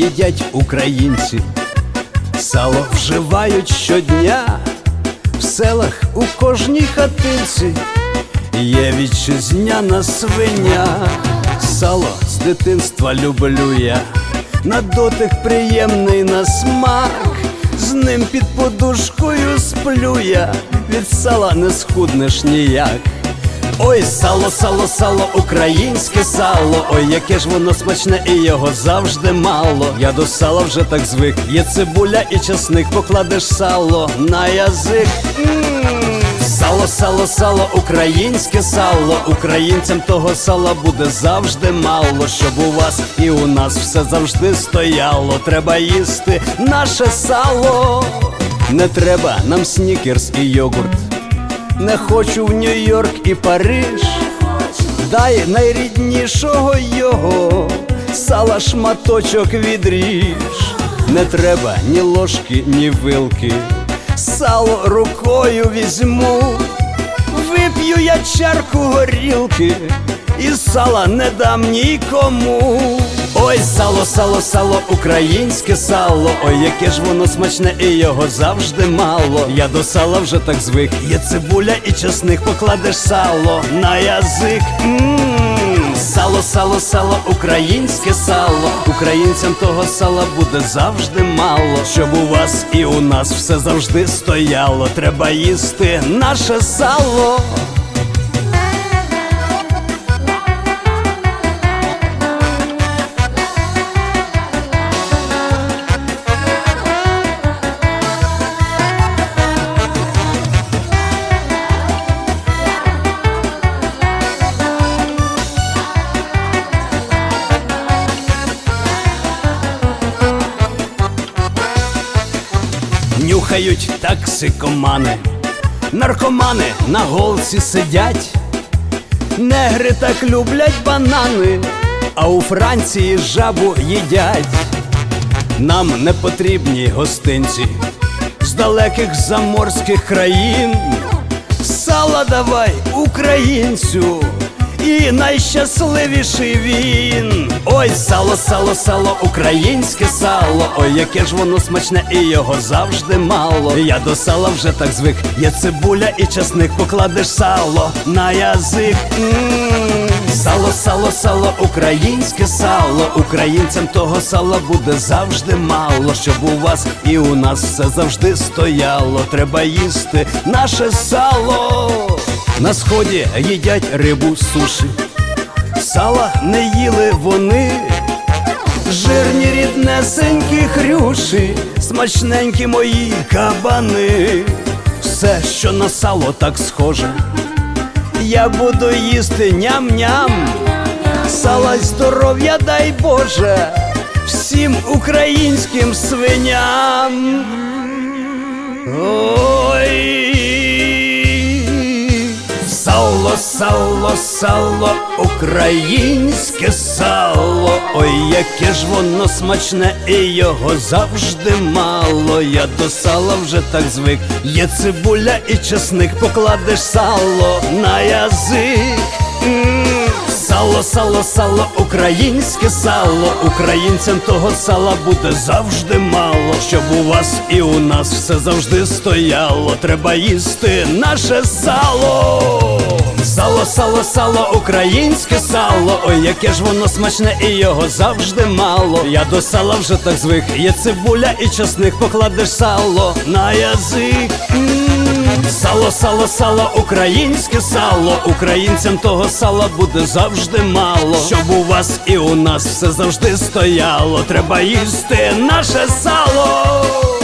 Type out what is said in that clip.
їдять українці, сало вживають щодня. В селах у кожній хатинці є вітчизняна свиня. Сало з дитинства люблю я, на дотик приємний, на смак. З ним під подушкою сплю я, від сала не схуднеш ніяк. Ой, сало, сало, сало, українське сало, ой, яке ж воно смачне і його завжди мало. Я до сала вже так звик, є цибуля і часник, покладеш сало на язик. Сало, сало, сало, українське сало, українцям того сала буде завжди мало. Щоб у вас і у нас все завжди стояло, треба їсти наше сало. Не треба нам снікерс і йогурт, не хочу в Нью-Йорк і Париж. Дай найріднішого його, сала шматочок відріж. Не треба ні ложки, ні вилки, сало рукою візьму. Вип'ю я чарку горілки і сала не дам нікому. Ой, сало, сало, сало, українське сало, ой, яке ж воно смачне і його завжди мало. Я до сала вже так звик, є цибуля і часник, покладеш сало на язик. Сало, сало, сало, українське сало, українцям того сала буде завжди мало. Щоб у вас і у нас все завжди стояло, треба їсти наше сало. Нюхають таксикомани, наркомани на голці сидять. Негри так люблять банани, а у Франції жабу їдять. Нам не потрібні гостинці з далеких заморських країн. Сала давай українцю, і найщасливіший він. Ой, сало, сало, сало, українське сало, ой, яке ж воно смачне і його завжди мало. Я до сала вже так звик, є цибуля і часник, покладеш сало на язик. Сало, сало, сало, українське сало, українцям того сала буде завжди мало. Щоб у вас і у нас все завжди стояло, треба їсти наше сало. На сході їдять рибу суші, сала не їли вони. Жирні ріднесенькі хрюші, смачненькі мої кабани. Все, що на сало так схоже, я буду їсти ням-ням. Сала й здоров'я дай Боже всім українським свиням. Ой, сало, сало, сало, українське сало, ой, яке ж воно смачне і його завжди мало. Я до сала вже так звик, є цибуля і часник, покладеш сало на язик. Сало, сало, сало, українське сало, українцям того сала буде завжди мало. Щоб у вас і у нас все завжди стояло, треба їсти наше сало. Сало, сало, сало, українське сало, ой, яке ж воно смачне і його завжди мало. Я до сала вже так звик, є цибуля і часник, покладеш сало на язик. Сало, сало, сало, українське сало, українцям того сала буде завжди мало. Щоб у вас і у нас все завжди стояло, треба їсти наше сало.